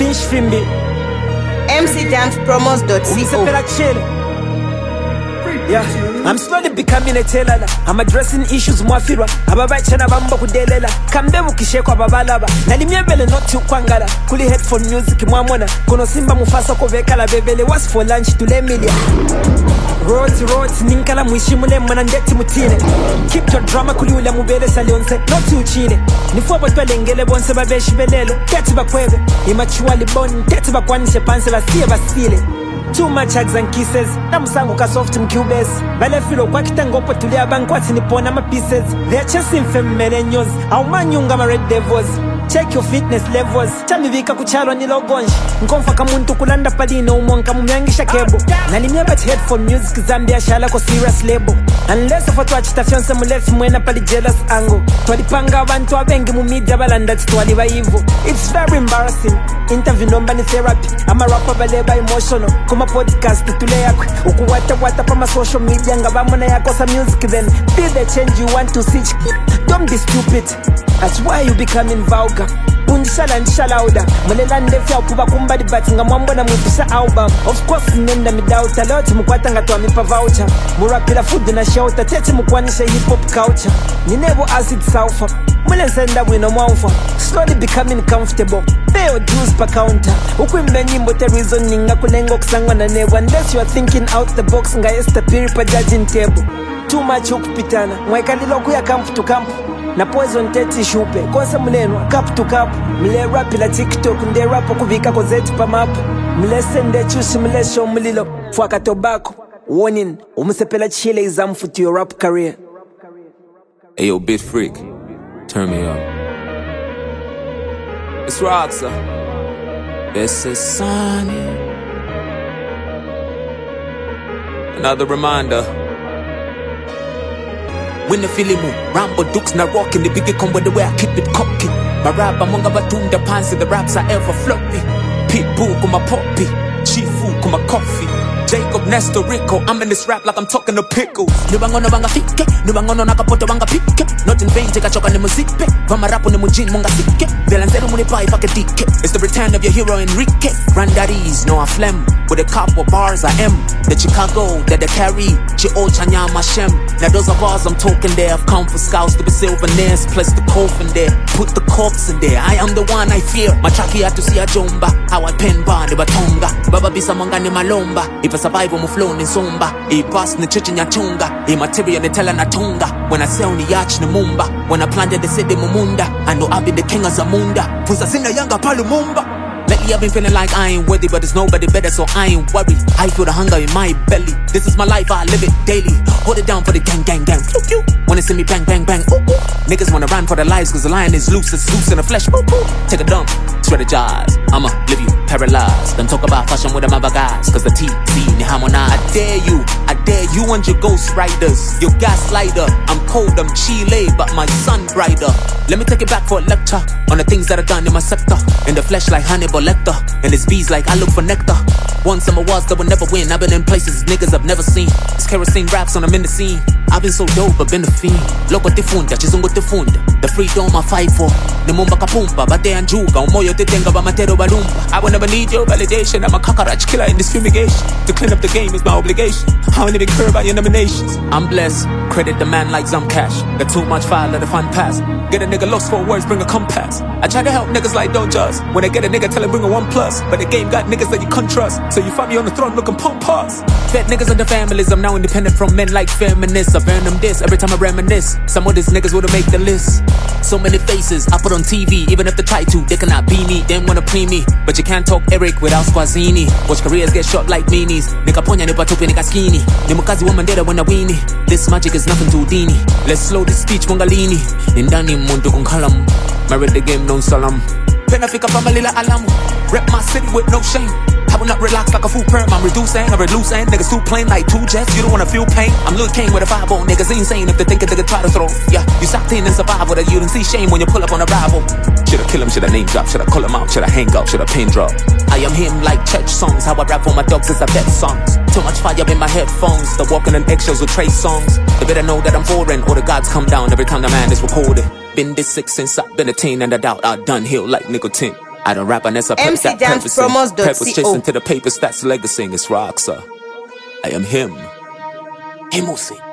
Finch Fimbi mcdancepromos.co. Yeah, I'm slowly becoming a teller. I'm addressing issues mwafirwa ababachana bamba kudelela kambe mukishekwa babalaba nalimyebele not kwangala kuli headphone music mwamona kono simba mufasa ko vekala bebele was for lunch to lemilia roads ninkala mwishimule mwana ndeti mutine keep your drama kuli ule mubele salionse not uchine nifo botwalengele bonse babeshibelelo keti bakwebe imachuali bon keti bakwanishe panse basiye basile. Too much hugs and kisses. Namusango ka soft mcubes. Bale filo kwa kitangopo tulia bankwati nipona ma pieces. They're chasing femmenenyos. Au manyunga ma red devils. Check your fitness levels. Chamivika kuchalo ni logonji. Nkomfa kamuntu kulanda palino umonka mumyangisha kebo. Nalimia bat headphone music Zambia shala ko serious label. Unless of watu achitafionse mulefi mwena pali jealous angle. Twalipanga abantu abengi mumedia balanda titwali baivu. It's very embarrassing. Interview nomba ni therapy. Ama rapper baleba emotional. Kuma podcast tule yakwe. Ukuwata pa ma social media ngabamona yakosa music then. Be the change you want to see. Don't be stupid. That's why you becoming vulgar. Undishala louder. Mulela ndefya ukuba kumbadi bati ngamwambona mwipisa album. Of course nenda midauta. Loti mkwata ngatwa mipa voucher. Murapila food na shelter. Teti mkwanisha hip hop culture. Ninebo acid sulfur. Mule senda wino mwamfa. Slowly becoming comfortable. Pay your dues per counter. Ukwimbe nyimbo te reason ninga kulengo kusangwa na nebo. Unless you are thinking out the box nga esta piri pa judging table. Too much ukupitana. Mwaikadilo kuya camp to camp. Na poison teti shupe konse mulenwa cup to cup mle rap la TikTok nde rap kuvika ko zeti pa map mle sende chushi mle show mulilo fuaka tobacco warning umusepela chile exam for your rap career. Hey yo, Bit Freak, turn me up. It's Roxa. This is Sunny. Another reminder. When the filimu, Rambo Dukes na rockin', the biggie come with the way I keep it cocky. My rap among the pants and the raps are ever floppy. Pitbull kuma poppy, Chifu kuma coffee. Jacob Nestor Rico, I'm in this rap like I'm talking to pickles. Nubangono banga fike, nubangono nakapoto banga pike. Not in vain, take a choka ni muzipe. Vama rapo ni mujin monga sike. Velanzero munipa ifake dike. It's the return of your hero Enrique. Granddaddies, no I phlegm. With a couple bars I am. The Chicago that they carry. Chi-O Chanyama Shem. Now those are bars I'm talking there. I've come for scouts to be souvenirs. Place the coffin there. Put the corpse in there. I am the one I fear. My traki had to see a jomba. How I pen bar ni batonga. Baba bisa monga ni malomba. If I survive on my flow ni zomba. I pass ni chichi nyachunga. I material ni tela na tunga. When I sell ni yach ni mumba. When I planted the city mumunda. I know I'll be the king of Zamunda. Pusa sina yanga palu mumba. Lately I've been feeling like I ain't worthy, but there's nobody better, so I ain't worried. I feel the hunger in my belly. This is my life, I live it daily. Hold it down for the gang. Pew, pew. Wanna see me bang, ooh, ooh. Niggas wanna run for their lives, cause the lion is loose, it's loose in the flesh, ooh, ooh. Take a dump, strategize, I'ma leave you paralyzed. Don't talk about fashion with them other guys, cause the TC, ni harmonize. I dare you and your ghost riders. Your gaslighter, I'm cold, I'm Chile, but my sun brighter. Let me take it back for a lecture on the things that are done in my sector. In the flesh like Hannibal Lecter, and it's bees like I look for nectar. Won some awards that will never win. I've been in places niggas I've never seen. It's kerosene raps when I'm in the scene. I've been so dope, I've been a fiend. Loco tifunda, chizungu tifunda. The freedom I fight for. The mumba kapumba, bate anjuga. Umoyo titenga ba matero balumba. I will never need your validation. I'm a cockroach killer in this fumigation. To clean up the game is my obligation. I won't even care about your nominations. I'm blessed. Credit the man like some cash. Got too much fire, let the fun pass. Get a nigga lost for words, bring a compass. I try to help niggas like don't just. When I get a nigga, tell him bring a 1+. But the game got niggas that you can't trust. So you find me on the throne looking pump pass. Fed niggas and the families, I'm now independent from men like feminists. I've earned them this every time I reminisce. Some of these niggas would've make the list. So many faces I put on TV, even if they try to, they cannot be me. They wanna play me, but you can't talk Eric without Squazzini. Watch careers get shot like meanies. Nika ponya ni patupi nika skini. Ni mukazi woman deda when I weenie. This magic is nothing to dini. Let's slow this speech mongalini. Nindani mundu kung kalam. Married the game non salam. Penafika pamalila alamu. Rep my city with no shame. I will not relax like a fool perm. I'm reducing, I reduce and niggas too plain like 2 jets. You don't wanna feel pain. I'm Lil Kane with a 5-0. Niggas insane if they think they could try to throw. Yeah, you sucked in survival that you didn't see shame when you pull up on a rival. Shoulda kill him, shoulda name drop, shoulda call him out, shoulda hang up, shoulda pin drop. I am him like church songs. How I rap for my dogs is a pet songs. Too much fire in my headphones. The walking on eggshells with Trace songs. They better know that I'm foreign or the gods come down every time the man is recorded. Been this sick since I've been a teen and I doubt I done heal like nicotine. I don't rap unless I purpose that purposing. Purpose chasing to the papers, that's legacy. It's rock, sir. I am him. Hey, Musi.